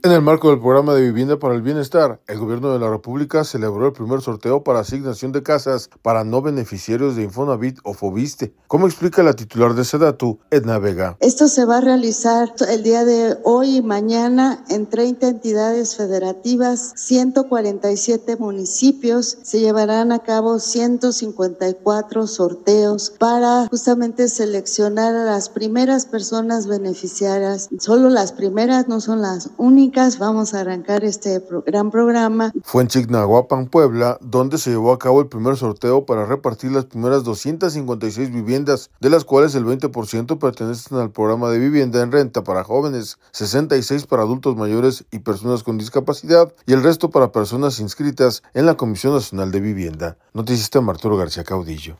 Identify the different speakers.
Speaker 1: En el marco del programa de Vivienda para el Bienestar, el Gobierno de la República celebró el primer sorteo para asignación de casas para no beneficiarios de Infonavit o Foviste. ¿Cómo explica la titular de SEDATU, Edna Vega?
Speaker 2: Esto se va a realizar el día de hoy y mañana en 30 entidades federativas, 147 municipios. Se llevarán a cabo 154 sorteos para justamente seleccionar a las primeras personas beneficiarias. Solo las primeras, no son las únicas. Vamos a arrancar este gran programa.
Speaker 1: Fue en Chignahuapan, Puebla, donde se llevó a cabo el primer sorteo para repartir las primeras 256 viviendas, de las cuales el 20% pertenecen al programa de vivienda en renta para jóvenes, 66 para adultos mayores y personas con discapacidad, y el resto para personas inscritas en la Comisión Nacional de Vivienda. Noticista Arturo García Caudillo.